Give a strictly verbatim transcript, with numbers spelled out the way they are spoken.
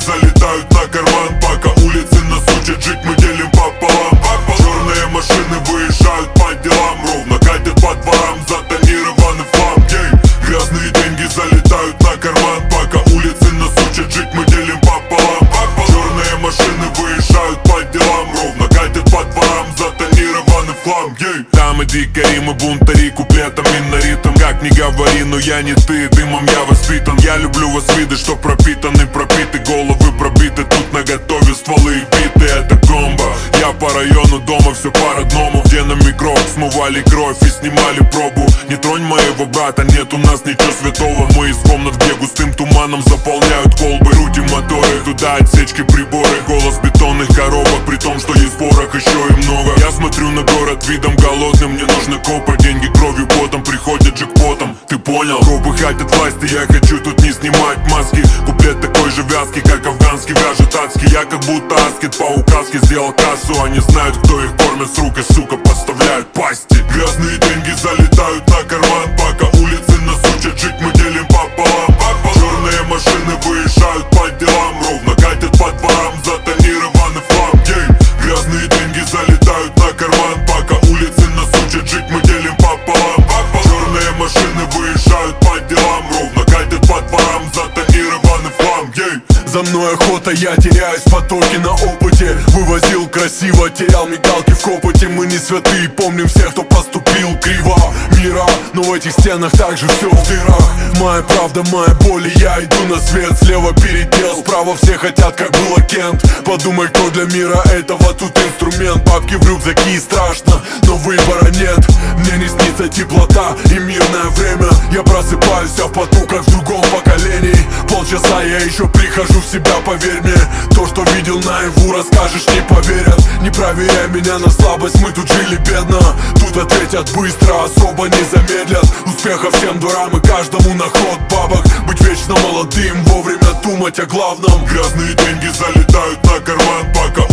залетают на карман. Пока улицы нас учат жить, мы делим пополам. Черные машины выезжают по делам, ровно катят по дворам затонированный флам. Грязные деньги залетают на карман. Пока улицы нас учат жить, мы делим пополам. Черные машины выезжают по делам, ровно катят по дворам затонированный флам. Там и дикари, мы бунтари, куплетом и на ритм. Как ни говори, но я не ты, дымом я воспитан. Я люблю вас виды, что пропитаны, пропиты, головы пробиты. Тут наготове стволы и биты, это комбо. Я по району, дома все по-родному. Где на микро смывали кровь и снимали пробу. Не тронь моего брата, нет у нас ничего святого. Мы из комнат, где густым туманом заполняют колбы. Крутим моторы, туда отсечки, приборы. Голос бетонных коробок, при том, что есть порох еще и много. Я смотрю на город видом голодным, мне нужны копы. Деньги кровью, потом приходят джекпотом. Ты понял? Копы хотят власти, я хочу тут не снимать маски. Куплет такой же вязкий, как афганский, вяжет адский. Я как будто аскет по указке сделал кассу. Они знают, кто их кормит с рук и, сука, подставляют пасти. Грязные деньги залетают на карман. Пока улицы нас учат жить, мы делим пополам. Черные машины выезжают по делам, ровно катят по дворам затонированный флам. Грязные деньги залетают на карман. Пока улицы нас учат жить, мы делим пополам. Черные машины выезжают по делам, ровно катят по дворам затонированный флам. За мной охота, я теряюсь в потоке на опыте. Вывозил красиво, терял мигалки в копоте. Мы не святые, помним всех, кто поступил криво мира, но в этих стенах также все в дырах. Моя правда, моя боль, и я иду на свет. Слева передел, справа все хотят, как было Кент. Подумай, кто для мира этого тут инструмент. Бабки в рюкзаки, страшно, но выбора нет. Мне не снится теплота и мирное время. Я просыпаюсь, а в поту, как в другом поколении. Полчаса я еще прихожу в себя, поверь мне. То, что видел наяву, расскажешь, не поверят. Не проверяй меня на слабость, мы тут жили бедно. Тут ответят быстро, особо не замедлят. Успеха всем дурам и каждому на ход бабок. Быть вечно молодым, вовремя думать о главном. Грязные деньги залетают на карман. Пока